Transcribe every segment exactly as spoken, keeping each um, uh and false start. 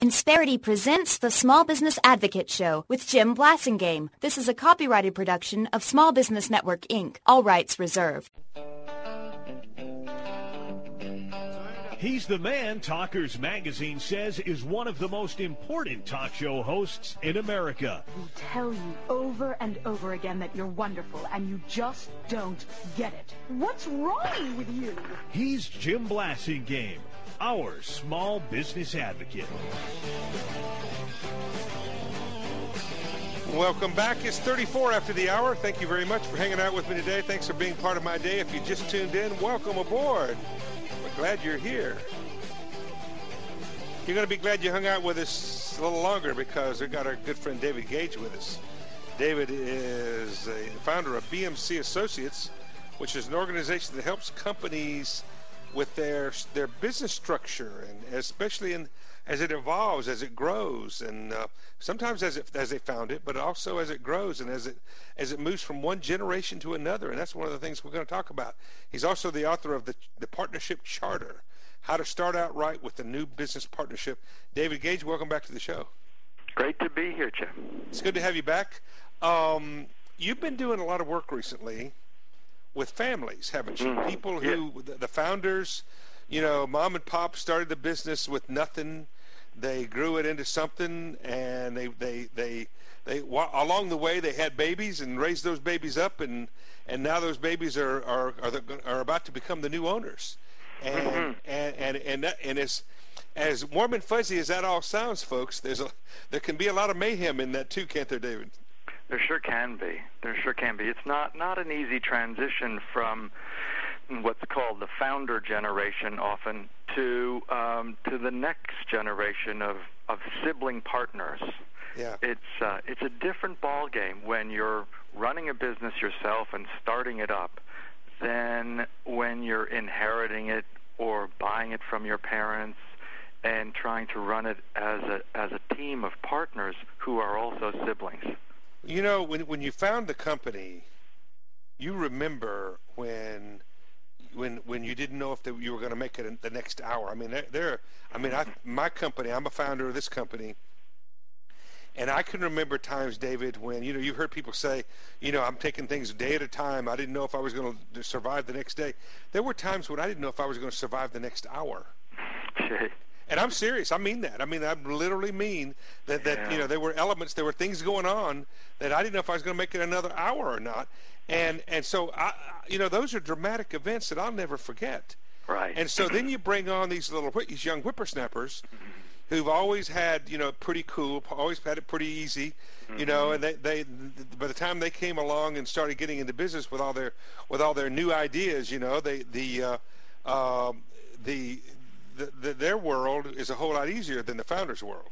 Insperity presents the Small Business Advocate Show with Jim Blasingame. This is a copyrighted production of Small Business Network, Incorporated. All rights reserved. He's the man Talkers Magazine says is one of the most important talk show hosts in America. We tell you over and over again that you're wonderful, and you just don't get it. What's wrong with you? He's Jim Blasingame, our small business advocate. Welcome back. It's thirty-four after the hour. Thank you very much for hanging out with me today. Thanks for being part of my day. If you just tuned in, welcome aboard. We're glad you're here. You're going to be glad you hung out with us a little longer because we've got our good friend David Gage with us. David is a founder of B M C Associates, which is an organization that helps companies with their their business structure, and especially in as it evolves, as it grows, and uh, sometimes as it as they found it, but also as it grows and as it as it moves from one generation to another. And that's one of the things we're going to talk about. He's also the author of the the Partnership Charter, How to Start Out Right with the New Business Partnership. David Gage, welcome back to the show. Great to be here, Jim. It's good to have you back. Um, you've been doing a lot of work recently with families, haven't you? Mm, People who, yeah. the, the founders, you know, mom and pop started the business with nothing. They grew it into something, and they, they, they, they, along the way, they had babies and raised those babies up, and, and now those babies are, are, are, the, are about to become the new owners. And, mm-hmm. and, and, and, that, and as, as warm and fuzzy as that all sounds, folks, there's a, there can be a lot of mayhem in that too, can't there, David? There sure can be. There sure can be. It's not, not an easy transition from what's called the founder generation often to um, to the next generation of, of sibling partners. Yeah. It's uh, it's a different ball game when you're running a business yourself and starting it up than when you're inheriting it or buying it from your parents and trying to run it as a as a team of partners who are also siblings. You know, when when you found the company, you remember when when when you didn't know if they, you were going to make it in the next hour. I mean, they're, they're I mean, I, my company, I'm a founder of this company, and I can remember times, David, when, you know, you've heard people say, you know, I'm taking things a day at a time. I didn't know if I was going to survive the next day. There were times when I didn't know if I was going to survive the next hour. And I'm serious. I mean that. I mean, I literally mean that, that yeah. you know, there were elements, there were things going on that I didn't know if I was going to make it another hour or not. And and so, I, you know, those are dramatic events that I'll never forget. Right. And so then you bring on these little, these young whippersnappers who've always had, you know, pretty cool, always had it pretty easy, you know, and they, they, by the time they came along and started getting into business with all their, with all their new ideas, you know, they, the, uh, uh, the, The, the, their world is a whole lot easier than the founder's world,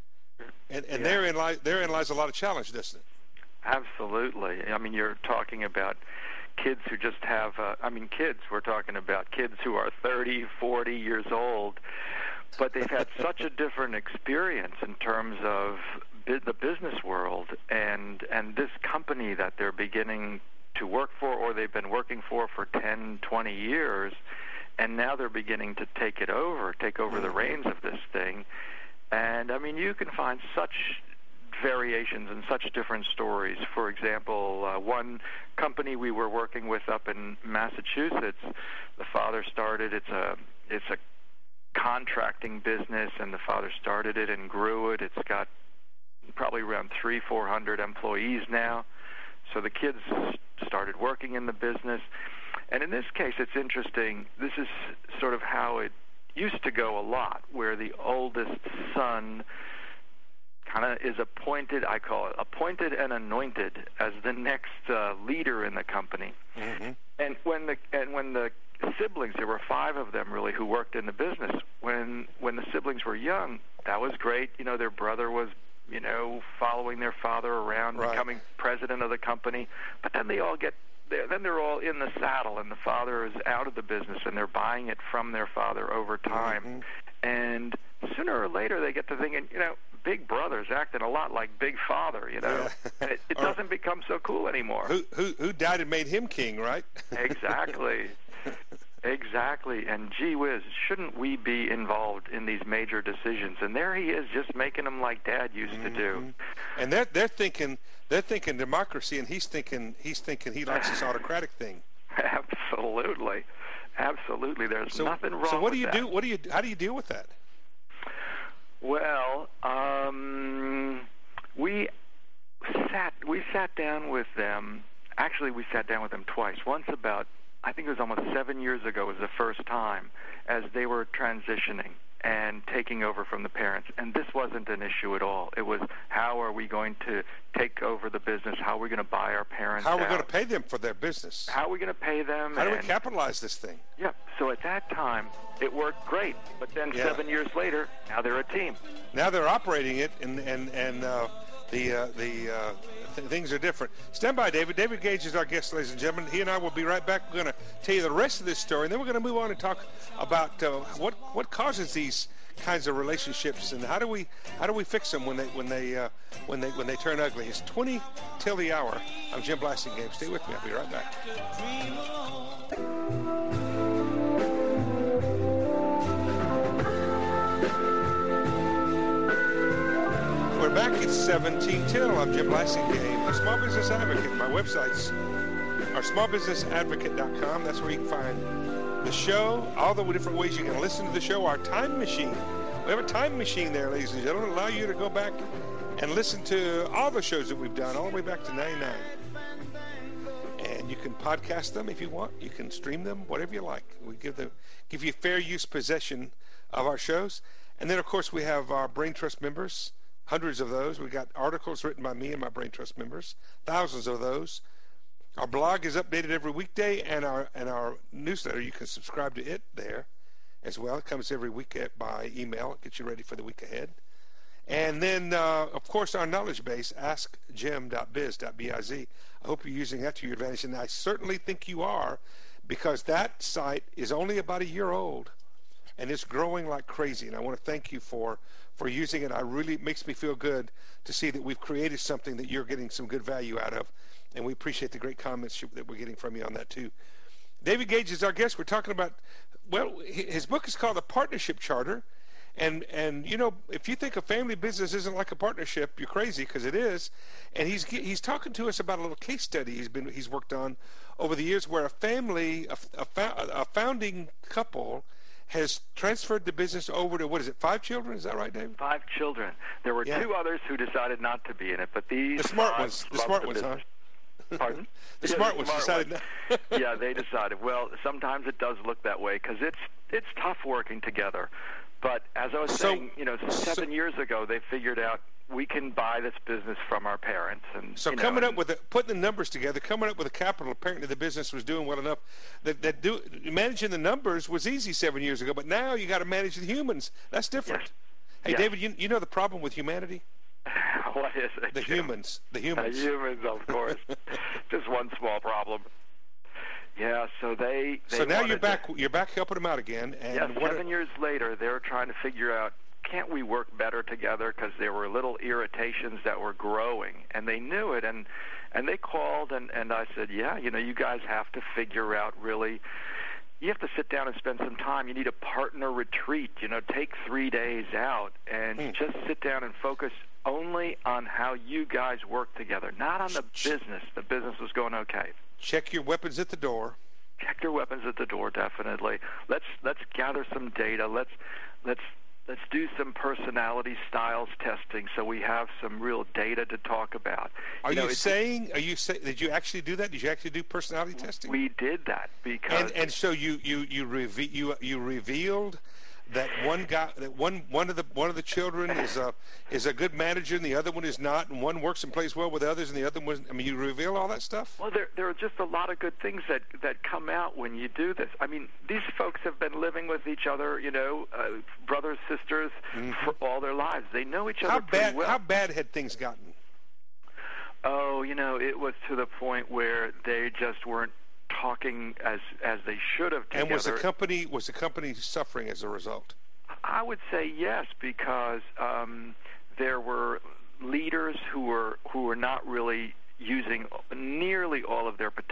and and yeah. therein lies therein lies a lot of challenge, doesn't it? Absolutely. I mean, you're talking about kids who just have. Uh, I mean, kids. We're talking about kids who are thirty, forty years old, but they've had such a different experience in terms of bi- the business world and and this company that they're beginning to work for, or they've been working for for ten, twenty years. And now they're beginning to take it over, take over the reins of this thing. And, I mean, you can find such variations and such different stories. For example, uh, one company we were working with up in Massachusetts, the father started, it's a, it's a contracting business, and the father started it and grew it. It's got probably around three, four hundred employees now. So the kids started working in the business. And in this case, it's interesting. This is sort of how it used to go a lot, where the oldest son kind of is appointed, I call it, appointed and anointed as the next uh, leader in the company. Mm-hmm. And when the and when the siblings, there were five of them really who worked in the business. When when the siblings were young, that was great. You know, their brother was, you know, following their father around, right. becoming president of the company. But then they all get They're, then they're all in the saddle, and the father is out of the business, and they're buying it from their father over time. Mm-hmm. And sooner or later, they get to thinking, you know, Big Brother's acting a lot like Big Father, you know, yeah. and it, it doesn't become so cool anymore. Who, who who died and made him king, right? Exactly. Exactly, and gee whiz, shouldn't we be involved in these major decisions? And there he is, just making them like Dad used mm-hmm. to do. And they're they're thinking they're thinking democracy, and he's thinking he's thinking he likes this autocratic thing. Absolutely, absolutely. There's so, nothing wrong. So what do you with do? that. What do you? How do you deal with that? Well, um, we sat we sat down with them. Actually, we sat down with them twice. Once about. I think it was almost seven years ago was the first time as they were transitioning and taking over from the parents. And this wasn't an issue at all. It was, how are we going to take over the business? How are we going to buy our parents How are we out? going to pay them for their business? How are we going to pay them? How do we and, capitalize this thing? Yeah. So at that time, it worked great. But then yeah. seven years later, now they're a team. Now they're operating it, and, and, and uh, the, uh, the uh, th- things are different. Stand by, David. David Gage is our guest, ladies and gentlemen. He and I will be right back. We're going to tell you the rest of this story, and then we're going to move on and talk about uh, what what causes these kinds of relationships, and how do we how do we fix them when they when they uh, when they when they turn ugly. It's twenty till the hour. I'm Jim Blasingame. Stay with me. I'll be right back. We're back at seventeen till. I'm Jim Blasingame, a small business advocate. My website's our small business advocate dot com. That's where you can find the show, all the different ways you can listen to the show. Our time machine. We have a time machine there, ladies and gentlemen, allow you to go back and listen to all the shows that we've done, all the way back to ninety-nine. And you can podcast them if you want. You can stream them, whatever you like. We give them, give you fair use possession of our shows. And then, of course, we have our Brain Trust members, hundreds of those. We got articles written by me and my Brain Trust members, thousands of those. Our blog is updated every weekday, and our and our newsletter, you can subscribe to it there as well. It comes every week by email. It gets you ready for the week ahead. And then, uh, of course, our knowledge base, ask jim dot biz dot biz. I hope you're using that to your advantage, and I certainly think you are, because that site is only about a year old, and it's growing like crazy. And I want to thank you for, for using it. I really, it makes me feel good to see that we've created something that you're getting some good value out of. And we appreciate the great comments that we're getting from you on that, too. David Gage is our guest. We're talking about, well, his book is called The Partnership Charter. And, and you know, if you think a family business isn't like a partnership, you're crazy, because it is. And he's he's talking to us about a little case study he's been he's worked on over the years where a family, a, a, a founding couple, has transferred the business over to, what is it, five children? Is that right, David? Five children. There were yeah. two others who decided not to be in it, but these the smart ones, the smart ones, business. huh? Pardon? The yeah, smart the ones smart decided ones. not. Yeah, they decided. Well, sometimes it does look that way because it's it's tough working together. But as I was so, saying, you know, seven so, years ago, they figured out we can buy this business from our parents. And so you coming know, up with the, putting the numbers together, coming up with a capital, apparently the business was doing well enough that that do managing the numbers was easy seven years ago. But now you got to manage the humans. That's different. Yes. Hey, yes. David, you you know the problem with humanity? What is it? The Jim? humans. The humans. The humans, of course. Just one small problem. Yeah, so they. they so now you're back. To, you're back helping them out again. And yeah, what seven are, years later, they're trying to figure out, can't we work better together? Because there were little irritations that were growing, and they knew it. And and they called, and and I said, yeah, you know, you guys have to figure out really. You have to sit down and spend some time. You need a partner retreat. You know, take three days out and hmm. just sit down and focus only on how you guys work together, not on the business. The business was going okay. Check your weapons at the door. Check your weapons at the door, definitely. Let's let's gather some data. Let's let's let's do some personality styles testing so we have some real data to talk about. Are you, you know, saying? Are you say? Did you actually do that? Did you actually do personality testing? We did that because and and so you you you reve- you you revealed that one guy, that one one of the one of the children is a is a good manager and the other one is not, and one works and plays well with others and the other one. I mean, you reveal all that stuff. Well, there there are just a lot of good things that that come out when you do this. I mean, these folks have been living with each other, you know, uh, brothers, sisters, mm-hmm. for all their lives. They know each other how pretty bad, well. How bad had things gotten? Oh, you know, it was to the point where they just weren't talking as as they should have together. And was the company was the company suffering as a result? I would say yes, because um, there were leaders who were who were not really using nearly all of their potential. Mm-hmm.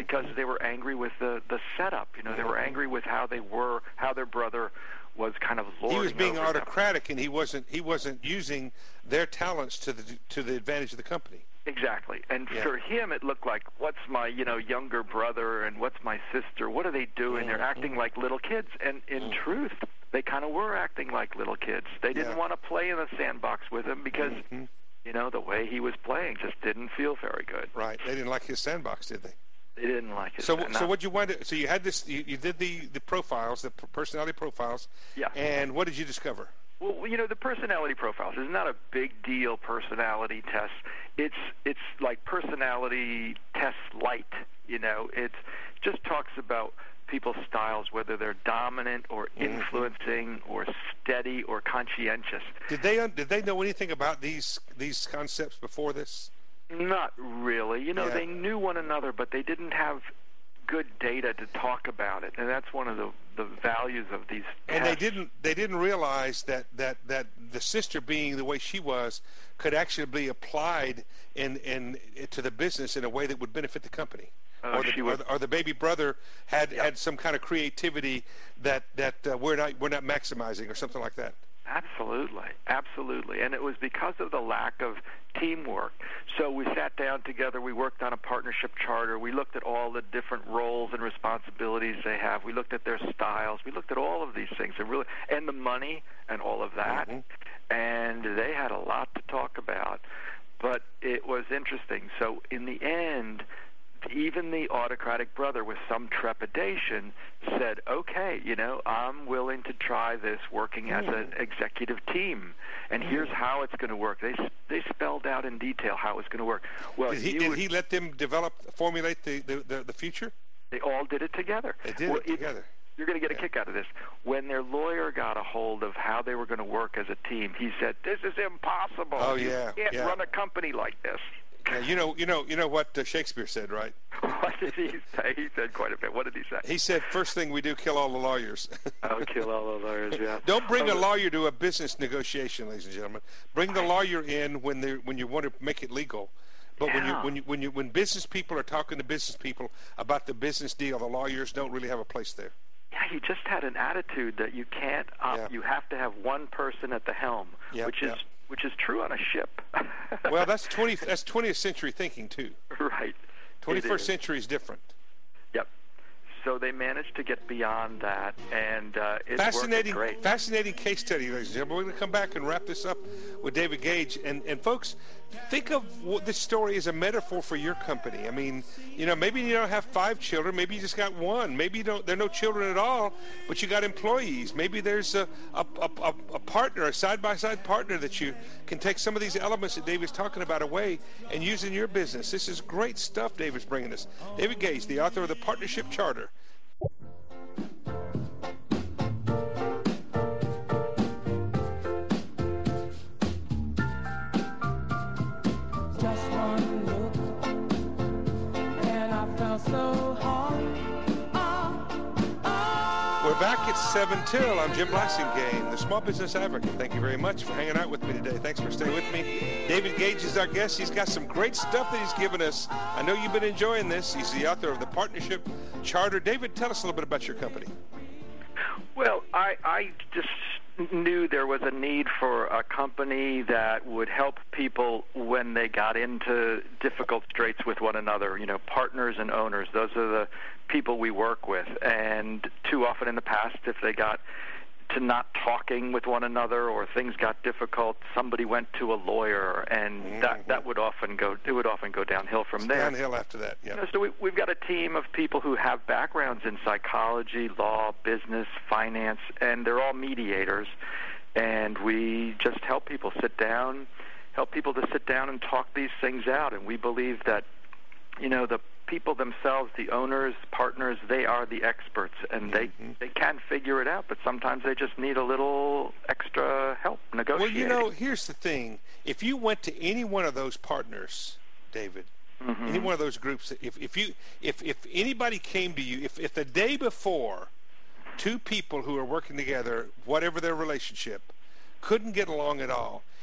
because they were angry with the the setup. You know, they were angry with how they were, how their brother was kind of lording He was being over autocratic, them. and he wasn't he wasn't using their talents to the to the advantage of the company. Exactly. And Yeah. for him, it looked like, what's my, you know, younger brother and what's my sister? What are they doing? They're acting like little kids. And in truth, they kind of were acting like little kids. They didn't Yeah. want to play in the sandbox with him because, Mm-hmm. you know, the way he was playing just didn't feel very good. Right. They didn't like his sandbox, did they? They didn't like it. So, No. so what you wanted? So you had this. You, you did the the profiles, the personality profiles. Yeah. And what did you discover? Well, you know, the personality profiles is not a big deal personality test. It's it's like personality test light, you know. It just talks about people's styles, whether they're dominant or influencing or steady or conscientious. Did they did they know anything about these these concepts before this? Not really. You know, Yeah. they knew one another, but they didn't have good data to talk about it, and that's one of the the values of these tests. And they didn't they didn't realize that, that, that the sister being the way she was could actually be applied in, in to the business in a way that would benefit the company. Uh, or, the, she or, was, the, or the baby brother had, Yep. had some kind of creativity that that uh, we're not we're not maximizing or something like that. Absolutely, absolutely. And it was because of the lack of teamwork. So we sat down together, we worked on a partnership charter, we looked at all the different roles and responsibilities they have, we looked at their styles, we looked at all of these things, and really, and the money and all of that. Mm-hmm. And they had a lot to talk about. But it was interesting. So in the end, even the autocratic brother, with some trepidation, said, okay, you know, I'm willing to try this working as an executive team, and here's how it's going to work. They they spelled out in detail how it's going to work. Well, Did he you did would, he let them develop formulate the, the, the, the future? they all did it together. They did Well, it together. You're going to get a kick out of this. When their lawyer got a hold of how they were going to work as a team, he said, this is impossible. Oh, You yeah, can't yeah. run a company like this. Yeah, you know you know you know what uh, Shakespeare said, right? What did he say? He said quite a bit. What did he say? He said, first thing we do, kill all the lawyers. I'll kill all the lawyers, yeah. Don't bring a Oh, lawyer to a business negotiation, ladies and gentlemen. Bring the lawyer in when they when you want to make it legal. But when you Yeah. when you when you when business people are talking to business people about the business deal, the lawyers don't really have a place there. Yeah, he just had an attitude that you can't. Uh, Yeah. You have to have one person at the helm, Yep, which is yep. which is true on a ship. Well, that's twenty that's twentieth century thinking too. right. twenty-first is. century is different. Yep. So they managed to get beyond that, and uh, it's Fascinating, working great. fascinating case study, ladies and gentlemen. We're going to come back and wrap this up with David Gage. And, and folks, think of what this story as a metaphor for your company. I mean, you know, maybe you don't have five children. Maybe you just got one. Maybe you don't. There are no children at all, but you got employees. Maybe there's a a, a, a partner, a side-by-side partner that you can take some of these elements that David's talking about away and use in your business. This is great stuff David's bringing us. David Gage, the author of the Partnership Charter. Just one look, and I felt so hard. Oh, oh. We're back at seven till. I'm Jim Blassingame, the Small Business Advocate. Thank you very much for hanging out with me today. Thanks for staying with me. David Gage is our guest. He's got some great stuff that he's given us. I know you've been enjoying this. He's the author of the Partnership Charter. David, tell us a little bit about your company. Well, I, I just knew there was a need for a company that would help people when they got into difficult straits with one another, you know, partners and owners. Those are the people we work with. And too often in the past, if they got to not talking with one another or things got difficult, somebody went to a lawyer, and Mm-hmm. that, that would often go it would often go downhill from there. Downhill after that, yeah. You know, so we, we've got a team of people who have backgrounds in psychology, law, business, finance, and they're all mediators. And we just help people sit down, help people to sit down and talk these things out. And we believe that, you know, the people themselves, the owners, partners, they are the experts, and they, Mm-hmm. they can figure it out, but sometimes they just need a little extra help Well, negotiating. you know, here's the thing. If you went to any one of those partners, David, Mhm. any one of those groups, if, if you if, if anybody came to you, if, if the day before two people who are working together, whatever their relationship, couldn't get along at all,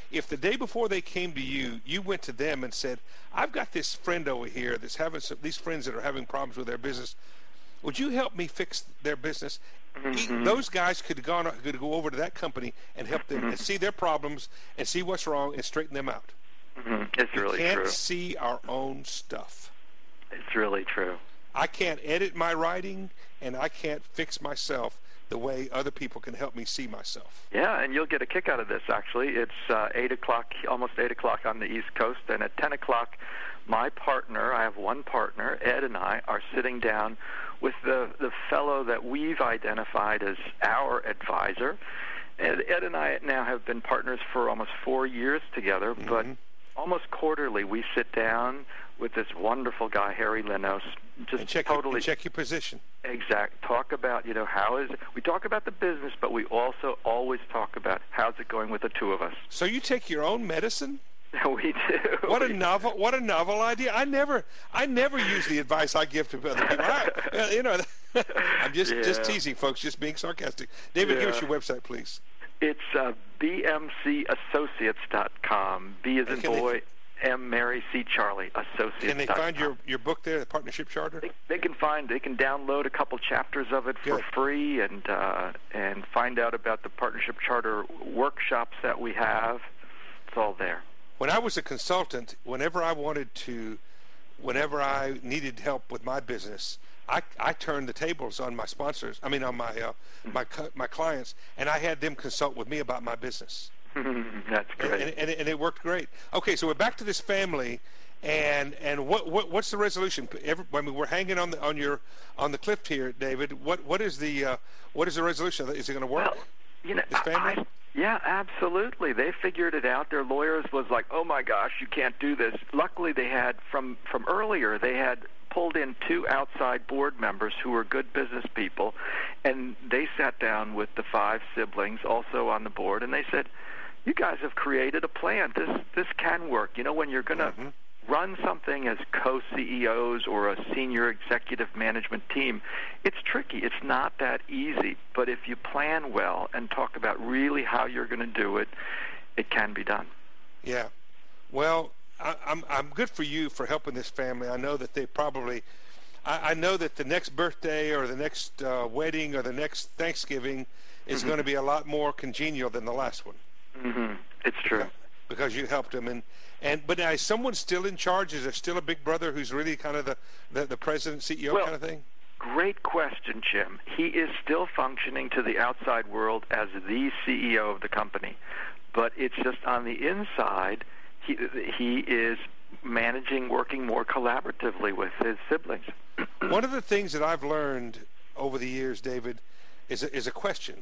if the day before they came to you, you went to them and said, I've got this friend over here that's having some, these friends that are having problems with their business. Would you help me fix their business? Mm-hmm. Those guys could go, on, could go over to that company and help them mm-hmm. and see their problems and see what's wrong and straighten them out. Mm-hmm. It's we really can't true. see our own stuff. It's really true. I can't edit my writing, and I can't fix myself the way other people can help me see myself. Yeah, and you'll get a kick out of this, actually. It's uh, eight o'clock, almost eight o'clock on the East Coast, and at ten o'clock, my partner, I have one partner, Ed and I, are sitting down with the, the fellow that we've identified as our advisor. Ed, Ed and I now have been partners for almost four years together, mm-hmm. but almost quarterly we sit down with this wonderful guy, Harry Linos, just and check totally your, and check your position. Exact. Talk about, you know, how is it? We talk about the business, but we also always talk about how's it going with the two of us. So you take your own medicine? We do. What a novel! What a novel idea! I never, I never use the advice I give to other people. I, you know, I'm just, yeah. just teasing, folks. Just being sarcastic. David, yeah. give us your website, please. It's uh, b m c associates dot com. B as in boy. They, M Mary C Charlie Associates. Can they find your, your book there, the Partnership Charter? They, they can find. They can download a couple chapters of it for Good. free, and uh, and find out about the Partnership Charter workshops that we have. It's all there. When I was a consultant, whenever I wanted to, whenever I needed help with my business, I, I turned the tables on my sponsors. I mean, on my uh, my my clients, and I had them consult with me about my business. That's great, and, and, and it worked great. Okay, so we're back to this family, and and what, what what's the resolution? Every, I mean, we're hanging on the on your on the cliff here, David. What what is the uh, what is the resolution? Is it going to work? Well, you know, this family? I, yeah, absolutely. They figured it out. Their lawyers was like, "Oh my gosh, you can't do this." Luckily, they had from from earlier. They had pulled in two outside board members who were good business people, and they sat down with the five siblings also on the board, and they said, you guys have created a plan. This this can work. You know, when you're going to mm-hmm. run something as co-C E Os or a senior executive management team, it's tricky. It's not that easy. But if you plan well and talk about really how you're going to do it, it can be done. Yeah. Well, I, I'm I'm good for you for helping this family. I know that they probably, I, I know that the next birthday or the next uh, wedding or the next Thanksgiving is mm-hmm. going to be a lot more congenial than the last one. Mm-hmm. It's true. Because you helped him. And, and But now, is someone still in charge? Is there still a big brother who's really kind of the, the, the president, C E O well, kind of thing? Great question, Jim. He is still functioning to the outside world as the C E O of the company. But it's just on the inside, he, he is managing, working more collaboratively with his siblings. One of the things that I've learned over the years, David, is a, is a question.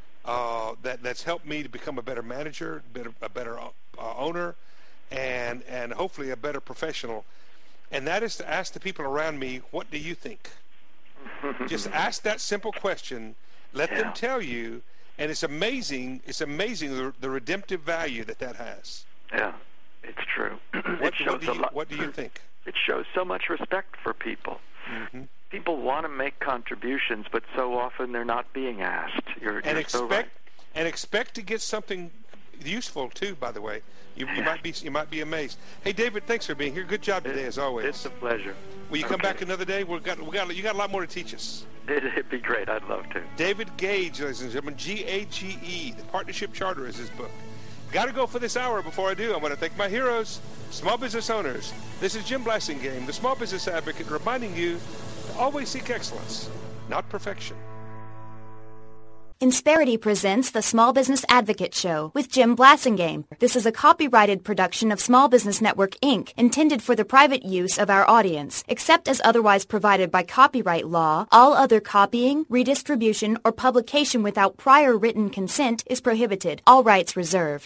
Uh, that that's helped me to become a better manager, better, a better uh, owner, and and hopefully a better professional. And that is to ask the people around me, what do you think? Just ask that simple question. Let yeah. them tell you, and it's amazing. It's amazing the, the redemptive value that that has. Yeah, it's true. What, it shows what, do a you, lot. what do you think? It shows so much respect for people. Mm-hmm. People want to make contributions, but so often they're not being asked. You're, and you're expect so right. and expect to get something useful too. By the way, you, you might be you might be amazed. Hey, David, thanks for being here. Good job today, it, as always. It's a pleasure. Will you okay. come back another day? We've got we got you got a lot more to teach us. It, it'd be great. I'd love to. David Gage, ladies and gentlemen, G A G E. The Partnership Charter is his book. Got to go for this hour. Before I do, I want to thank my heroes, small business owners. This is Jim Blasingame, the Small Business Advocate, reminding you to always seek excellence, not perfection. Insperity presents the Small Business Advocate Show with Jim Blasingame. This is a copyrighted production of Small Business Network, Incorporated, intended for the private use of our audience. Except as otherwise provided by copyright law, all other copying, redistribution, or publication without prior written consent is prohibited. All rights reserved.